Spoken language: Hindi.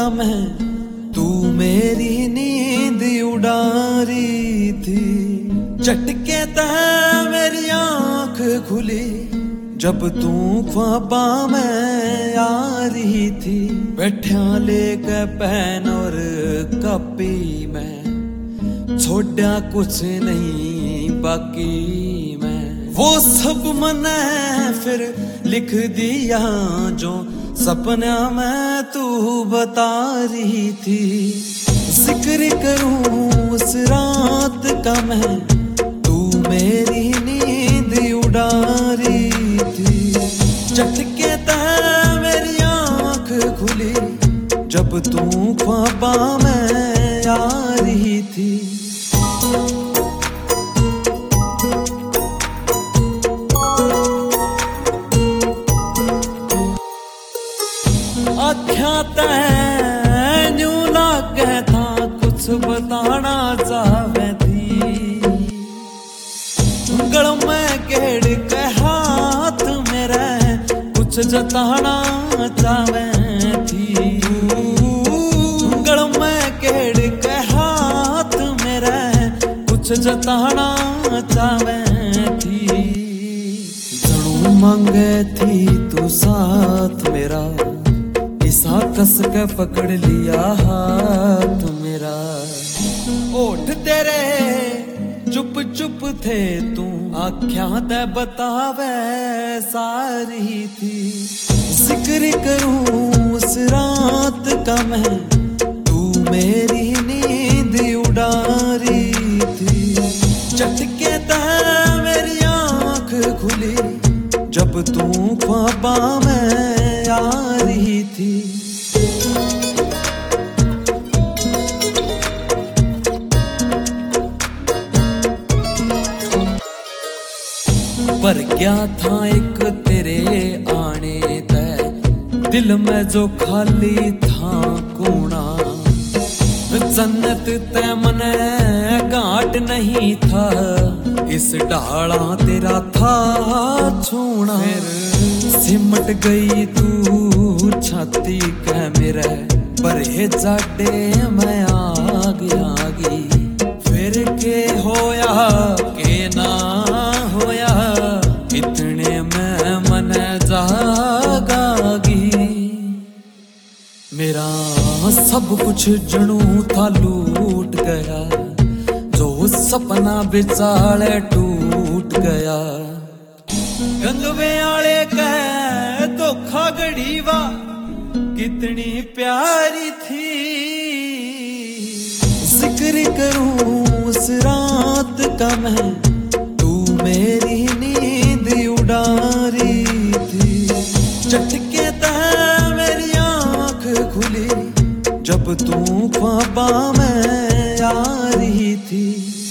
का मैं, तू मेरी नींद उड़ा रही थी। झटके तय मेरी आंख खुली जब तू ख्वाबा में आ रही थी। बैठा लेके पेन और कॉपी में, छोड़ा कुछ नहीं बाकी मैं। वो सब मैंने फिर लिख दिया जो सपना में तू बता रही थी। जिक्र करूं उस रात का मैं, तू मेरी नींद उड़ा रही थी। झटके तय मेरी आंख खुली जब तू ख्वाबा में आ रही थी। आख्या तैनू लागे था कुछ बताना चाहे थी। गल में केड़ के हाथ मेरे कुछ जताना चाहे थी। गल में केड़ के हाथ मेरे कुछ जताना चाहे थी। जणू मांगे थी तू साथ मेरा, ऐसा कस के पकड़ लिया हाथ मेरा। ओठ तेरे चुप चुप थे, तू आख्या ते बतावे सारी थी। जिक्र करूं उस रात का मैं, तू मेरी नींद उड़ा रही थी। झटके तय मेरी आंख खुली जब तू ख्वाबा में आ रही थी। पर क्या था एक तेरे आने तय, दिल में जो खाली था कोना। जन्नत तय मने गांठ नहीं था, इस डाला तेरा था छूना। सिमट गई तू छाती के मेरे, बरे जाटे मैं आगी। फिर के होया के ना होया, इतने में मन जागागी। मेरा सब कुछ जणू था लूट गया, जो सपना बिचाले टूट गया। गंगवे आले कह धोखा गढ़ीवा कितनी प्यारी थी। जिक्र करूं उस रात का मैं, तू मेरी नींद उड़ा रही थी। झटके तय मेरी आंख खुली जब तू ख्वाबा में आ रही थी।